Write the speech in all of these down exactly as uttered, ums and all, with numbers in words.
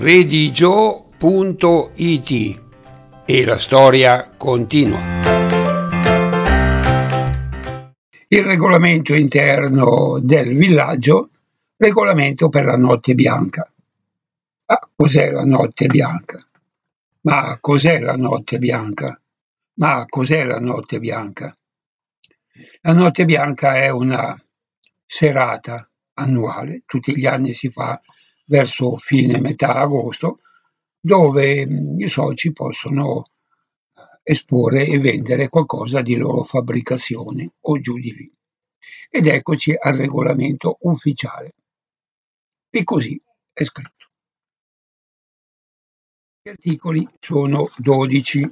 redigio punto it e la storia continua. Il regolamento interno del villaggio, regolamento per la notte bianca. Ah, cos'è la notte bianca? Ma cos'è la notte bianca? Ma cos'è la notte bianca? La notte bianca è una serata annuale, tutti gli anni si fa verso fine metà agosto, dove i soci possono esporre e vendere qualcosa di loro fabbricazione o giù di lì. Ed eccoci al regolamento ufficiale. E così è scritto. Gli articoli sono dodici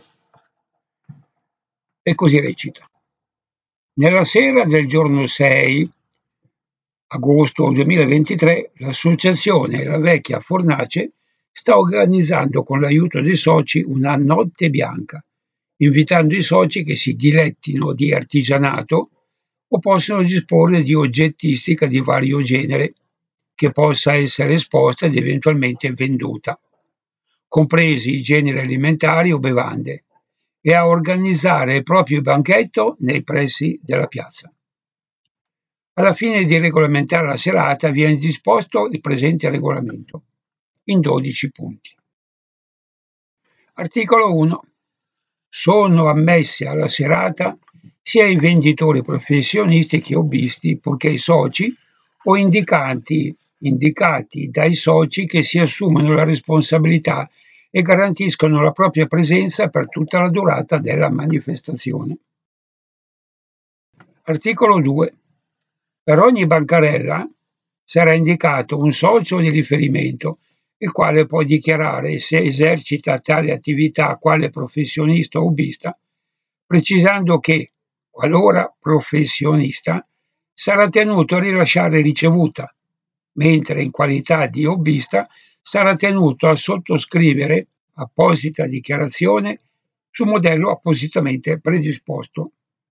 e così recita. Nella sera del giorno sei agosto duemilaventitré l'associazione La Vecchia Fornace sta organizzando con l'aiuto dei soci una notte bianca, invitando i soci che si dilettino di artigianato o possono disporre di oggettistica di vario genere che possa essere esposta ed eventualmente venduta, compresi i generi alimentari o bevande, e a organizzare il proprio banchetto nei pressi della piazza. Alla fine di regolamentare la serata viene disposto il presente regolamento, in dodici punti. Articolo uno. Sono ammessi alla serata sia i venditori professionisti che hobbisti, purché i soci o indicanti, indicati dai soci che si assumono la responsabilità e garantiscono la propria presenza per tutta la durata della manifestazione. Articolo due. Per ogni bancarella sarà indicato un socio di riferimento, il quale può dichiarare se esercita tale attività quale professionista o hobbista, precisando che, qualora professionista, sarà tenuto a rilasciare ricevuta, mentre in qualità di hobbista sarà tenuto a sottoscrivere apposita dichiarazione su modello appositamente predisposto.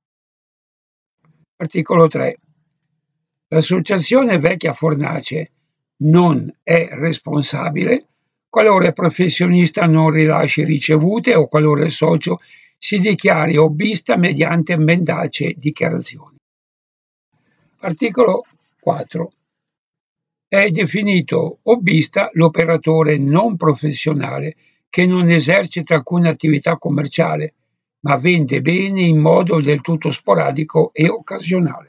Articolo tre. L'associazione Vecchia Fornace non è responsabile qualora il professionista non rilasci ricevute o qualora il socio si dichiari hobbista mediante mendace dichiarazioni. Articolo quattro. È definito hobbista l'operatore non professionale che non esercita alcuna attività commerciale, ma vende beni in modo del tutto sporadico e occasionale.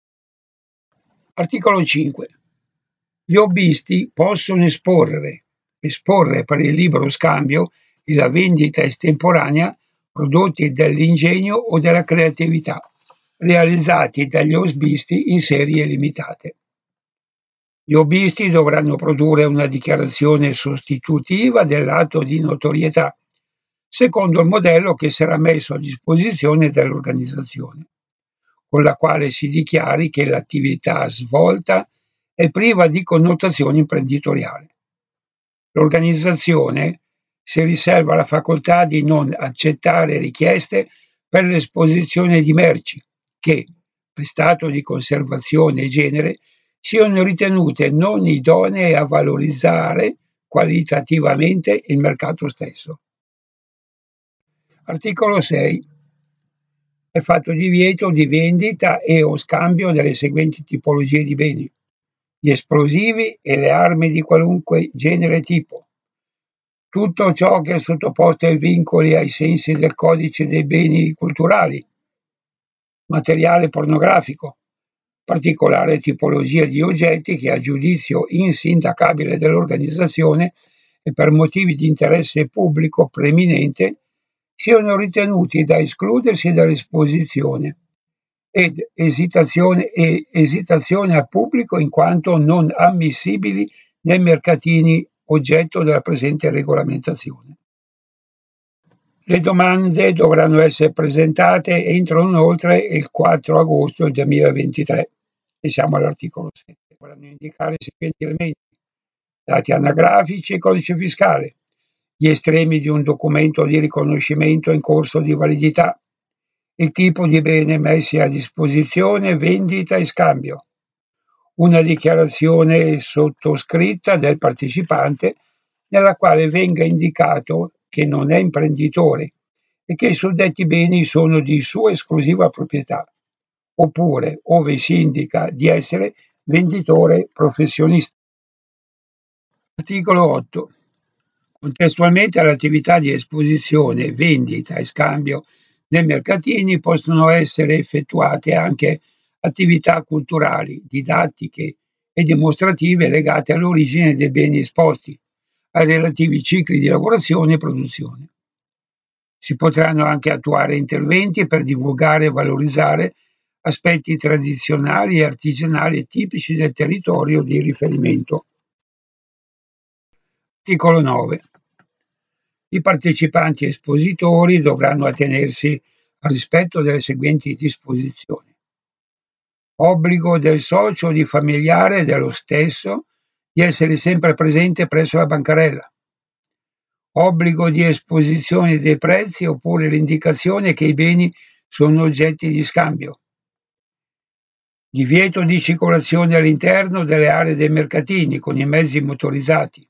Articolo cinque. Gli hobbisti possono esporre, esporre per il libero scambio e la vendita estemporanea prodotti dell'ingegno o della creatività, realizzati dagli hobbisti in serie limitate. Gli hobbisti dovranno produrre una dichiarazione sostitutiva dell'atto di notorietà, secondo il modello che sarà messo a disposizione dell'organizzazione, con la quale si dichiari che l'attività svolta è priva di connotazione imprenditoriale. L'organizzazione si riserva la facoltà di non accettare richieste per l'esposizione di merci che, per stato di conservazione e genere, siano ritenute non idonee a valorizzare qualitativamente il mercato stesso. Articolo sei. È fatto divieto di vendita e o scambio delle seguenti tipologie di beni: gli esplosivi e le armi di qualunque genere e tipo, tutto ciò che è sottoposto ai vincoli ai sensi del codice dei beni culturali, materiale pornografico, particolare tipologia di oggetti che a giudizio insindacabile dell'organizzazione e per motivi di interesse pubblico preminente siano ritenuti da escludersi dall'esposizione ed esitazione e esitazione al pubblico in quanto non ammissibili nei mercatini oggetto della presente regolamentazione. Le domande dovranno essere presentate entro non oltre il quattro agosto duemilaventitré e siamo all'articolo sette. Dovranno indicare i seguenti elementi: dati anagrafici e codice fiscale, gli estremi di un documento di riconoscimento in corso di validità, il tipo di bene messi a disposizione, vendita e scambio, una dichiarazione sottoscritta del partecipante nella quale venga indicato che non è imprenditore e che i suddetti beni sono di sua esclusiva proprietà, oppure ove si indica di essere venditore professionista. Articolo otto. Contestualmente all'attività di esposizione, vendita e scambio nei mercatini possono essere effettuate anche attività culturali, didattiche e dimostrative legate all'origine dei beni esposti, ai relativi cicli di lavorazione e produzione. Si potranno anche attuare interventi per divulgare e valorizzare aspetti tradizionali e artigianali e tipici del territorio di riferimento. Articolo nove. I partecipanti espositori dovranno attenersi al rispetto delle seguenti disposizioni: obbligo del socio o di familiare dello stesso di essere sempre presente presso la bancarella, obbligo di esposizione dei prezzi oppure l'indicazione che i beni sono oggetti di scambio, divieto di circolazione all'interno delle aree dei mercatini con i mezzi motorizzati,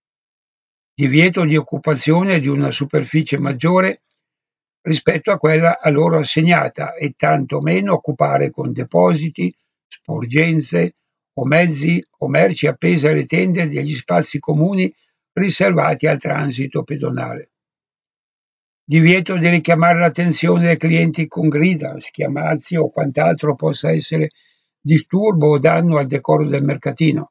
divieto di occupazione di una superficie maggiore rispetto a quella a loro assegnata e tanto meno occupare con depositi, sporgenze o mezzi o merci appese alle tende degli spazi comuni riservati al transito pedonale. Divieto di richiamare l'attenzione dei clienti con grida, schiamazzi o quant'altro possa essere disturbo o danno al decoro del mercatino.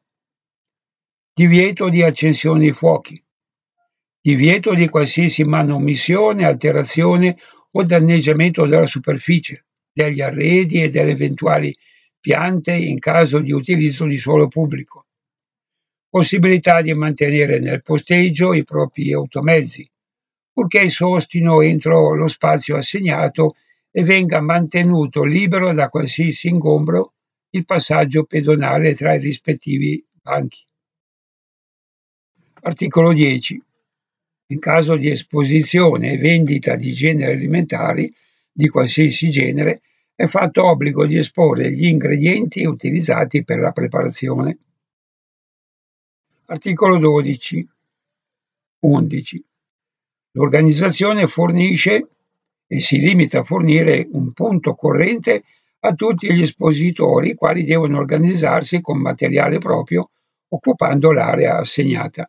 Divieto di accensione di fuochi. Divieto di qualsiasi manomissione, alterazione o danneggiamento della superficie, degli arredi e delle eventuali piante in caso di utilizzo di suolo pubblico. Possibilità di mantenere nel posteggio i propri automezzi, purché sostino entro lo spazio assegnato e venga mantenuto libero da qualsiasi ingombro il passaggio pedonale tra i rispettivi banchi. Articolo dieci. In caso di esposizione e vendita di generi alimentari di qualsiasi genere, è fatto obbligo di esporre gli ingredienti utilizzati per la preparazione. Articolo dodici. undici. L'organizzazione fornisce e si limita a fornire un punto corrente a tutti gli espositori, i quali devono organizzarsi con materiale proprio, occupando l'area assegnata.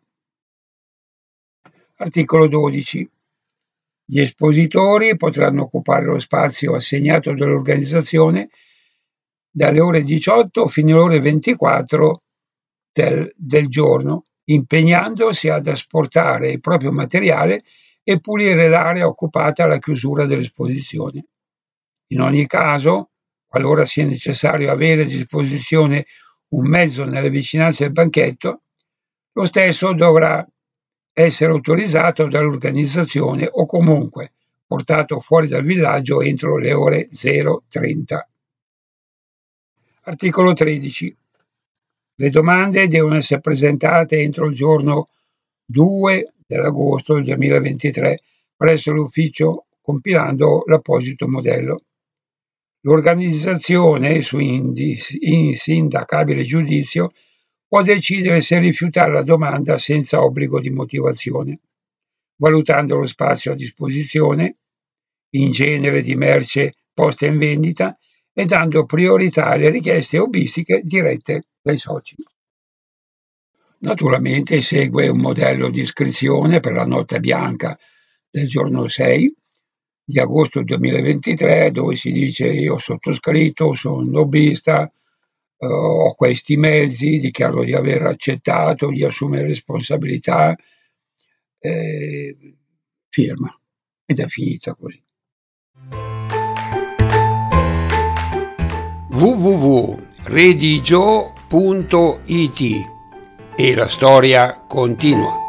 Articolo dodici. Gli espositori potranno occupare lo spazio assegnato dall'organizzazione dalle ore diciotto fino alle ore ventiquattro del, del giorno, impegnandosi ad asportare il proprio materiale e pulire l'area occupata alla chiusura dell'esposizione. In ogni caso, qualora sia necessario avere a disposizione un mezzo nelle vicinanze del banchetto, lo stesso dovrà essere autorizzato dall'organizzazione o comunque portato fuori dal villaggio entro le ore zero trenta. Articolo tredici. Le domande devono essere presentate entro il giorno due dell'agosto del duemilaventitré presso l'ufficio compilando l'apposito modello. L'organizzazione, su insindacabile giudizio, può decidere se rifiutare la domanda senza obbligo di motivazione, valutando lo spazio a disposizione, in genere di merce posta in vendita, e dando priorità alle richieste hobbistiche dirette dai soci. Naturalmente segue un modello di iscrizione per la nota bianca del giorno sei di agosto duemilaventitré, dove si dice: io ho sottoscritto, sono un hobbista, eh, ho questi mezzi, dichiaro di aver accettato di assumere responsabilità, eh, firma, ed è finita così. w w w punto redigio punto i t e la storia continua.